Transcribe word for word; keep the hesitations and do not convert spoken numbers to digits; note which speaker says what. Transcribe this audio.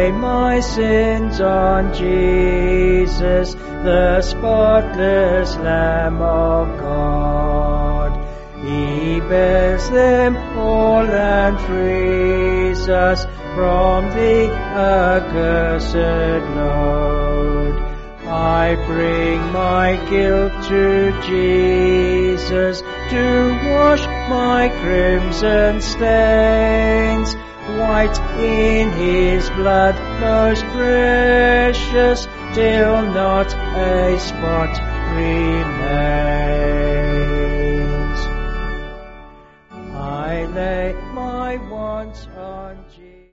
Speaker 1: lay my sins on Jesus, the spotless Lamb of God. He bears them all and frees us from the accursed load. I bring my guilt to Jesus to wash my crimson stains. White in his blood, most precious, till not a spot remains. I lay my wants on Jesus.